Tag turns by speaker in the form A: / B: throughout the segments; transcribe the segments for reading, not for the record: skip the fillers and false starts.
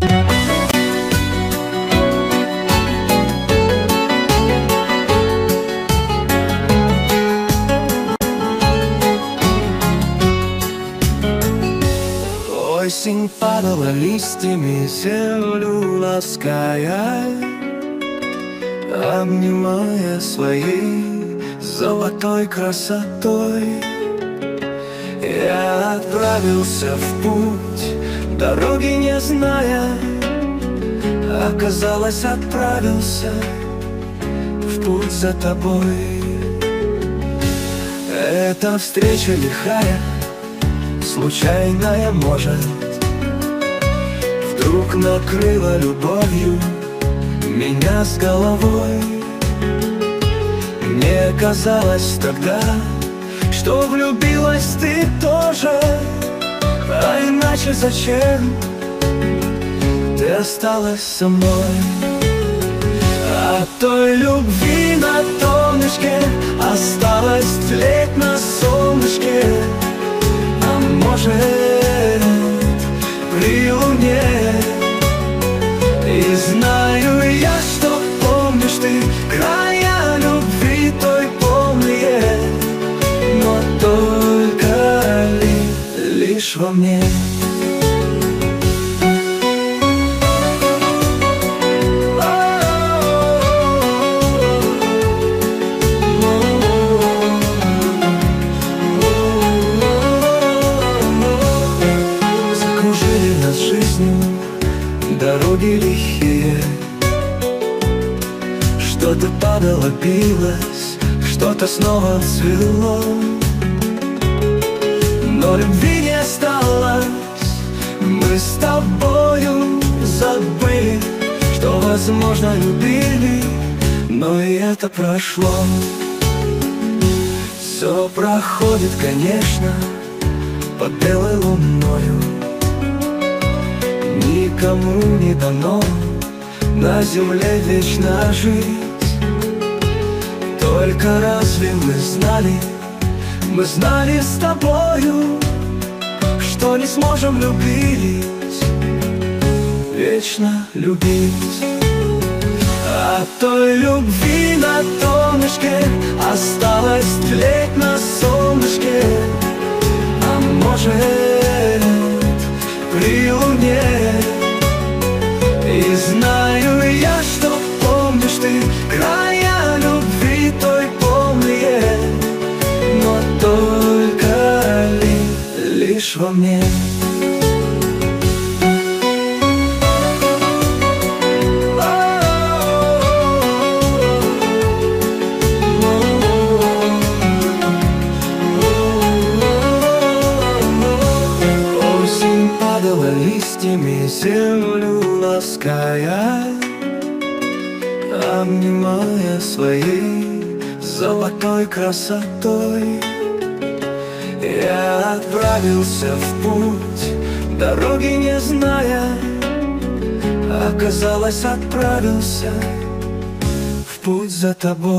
A: Осень падала листьями, землю лаская, обнимая своей золотой красотой. Я отправился в путь, дороги не зная, оказалось, отправился в путь за тобой. Эта встреча лихая, случайная, может, вдруг накрыла любовью меня с головой. Мне казалось тогда, что влюбилась ты тоже, а иначе зачем ты осталась со мной? От той любви на донышке осталось тлеть на солнышке, а может, при луне. И знаю я, что помнишь ты края любви той полные, но только лишь во мне. Закружили нас жизнью дороги лихие, что-то падало, билось, что-то снова цвело, но любви не осталось. Мы с тобою забыли, что, возможно, любили, но и это прошло. Все проходит, конечно, под белой луною. Никому не дано на земле вечно жить. Только разве мы знали с тобою, что не сможем любить, вечно любить. От той любви на донышке осталось тлеть на солнышке, а может, при луне. И знаю я, что помнишь ты края любви той полные, но только лишь во мне. Осень падала листьями, землю лаская, обнимая своей золотой красотой. Я отправился в путь, дороги не зная, оказалось, отправился в путь за тобой.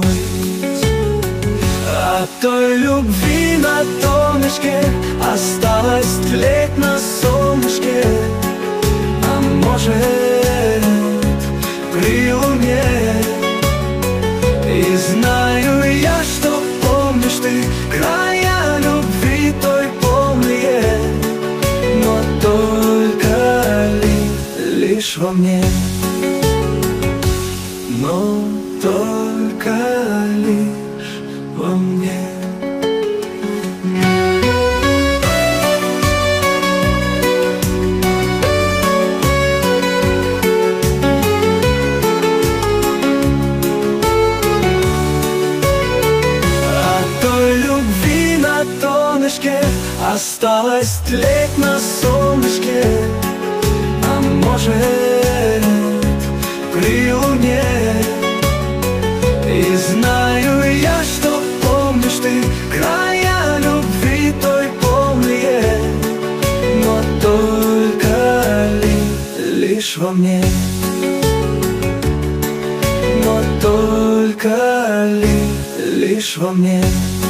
A: От той любви на донышке осталось тлеть на солнышке, а может, при луне. И знаю я, что помнишь ты края любви той полные, но только лишь во мне, но только лишь во мне. Осталось тлеть на солнышке, а может, при луне. И знаю я, что помнишь ты края любви той полные, но только лишь во мне, но только лишь во мне.